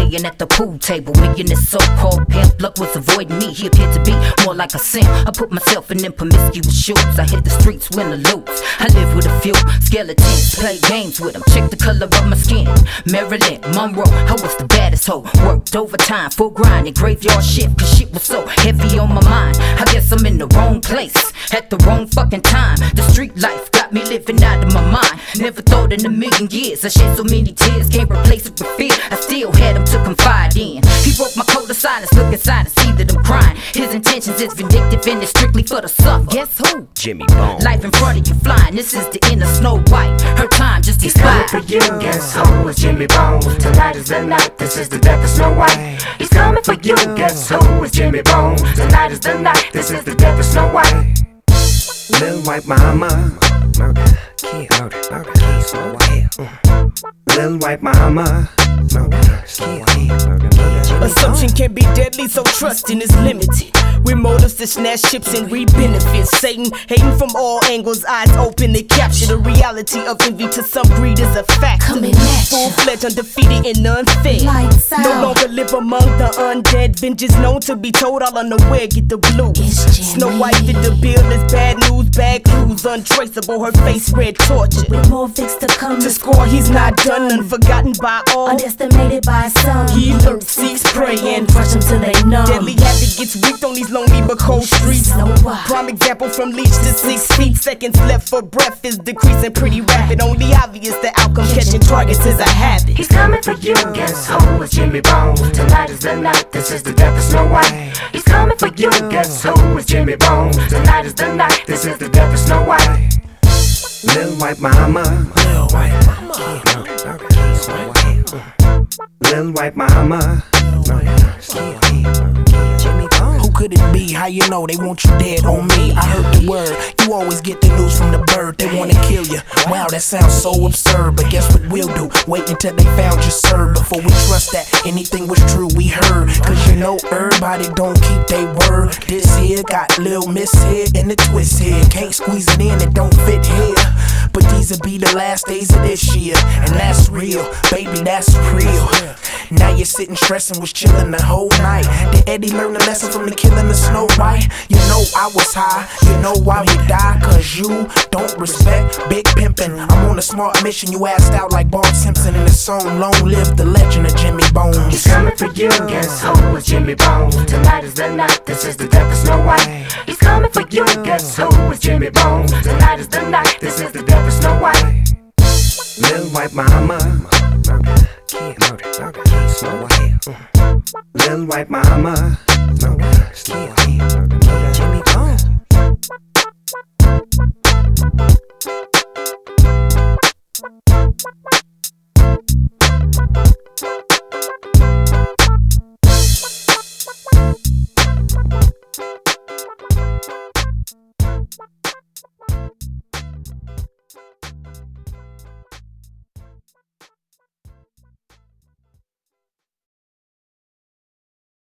playing at the pool table. Me and this so-called pimp, luck was avoiding me. He appeared to be more like a simp. I put myself in them promiscuous shoes. I hit the streets, win or lose. I live with a few skeletons, play games with them. Check the color of my skin. Marilyn Monroe, I was the baddest hoe. Worked overtime, full grind and graveyard shift, cause shit was so heavy on my mind. I guess I'm in the wrong place at the wrong fucking time. The street life got me living out of my mind. Never thought in a million years I shed so many tears, can't replace it with fear. I still had him to confide in. He broke my code of silence, look inside and see that I'm crying. His intentions is vindictive and it's strictly for the suffer. Guess who? Jimmy Bone. Life in front of you flying. This is the inner Snow White. Her time just expired. He's coming for you. Guess who? It's Jimmy Bone. Tonight is the night. This is the death of Snow White. He's coming for you. Guess who? It's Jimmy Bone. Tonight is the night. This is the death of Snow White. Lil' white mama, murder, kid, murder, kid, Snow White. Lil' white mama, murder, kid, murder. Assumption can be deadly, so trusting is limited. With motives to snatch chips and reap benefits. Satan hating from all angles, eyes open, they capture the reality of envy. To some greed is a fact. Full-fledged, undefeated and unfair. No longer live among the undead. Vengeance known to be told, all unaware, get the blues. Snow White fit the bill, is bad news, bad clues. Untraceable, her face red tortured. With more fix to come. To score, he's not done, unforgotten by all. Underestimated by some. He lurks, seeks prey, and crush him till they numb. Deadly habit gets weak on these lonely but cold streets. Prime example from leech to 6 feet. Seconds left for breath is decreasing pretty rapid. Only obvious the outcome, catching targets is a habit. He's coming for you. Guess who? It's Jimmy Bone. Tonight is the night. This is the death of Snow White. He's coming for you. Guess who? It's Jimmy Bone. Tonight is the night. This is the death of Snow White. Lil' white mama, Lil' white mama, murder, kid, Snow White. Lil' white mama, murder, kid, Jimmy Bone. Who could it be? How you know they want you dead on me? I heard the word. You always get the news from the bird. They wanna kill you. Wow, that sounds so absurd. But guess what we'll do? Wait until they found you, sir. Before we trust that anything was true we heard. Cause you know everybody don't keep they word. This here got Lil Miss here and the twist here. Can't squeeze it in, it don't fit here. But these'll be the last days of this year. And that's real, baby, that's real. Now you're sitting stressing, was chilling the whole night. Did Eddie learn the lesson from the killing of Snow White? You know I was high, you know why we die. Cause you don't respect big pimpin'. I'm on a smart mission, you asked out like Bart Simpson in the song Long Live the Legend of Jimmy Bones. He's coming for you. Guess who? It's Jimmy Bone. Tonight is the night. This is the death of Snow White. He's coming for you. Guess who? It's Jimmy Bone. Tonight is the night. This is the death of Snow White. Lil' white mama, murder, kid, kid, Snow White. Lil' white mama, murder, kid, murder,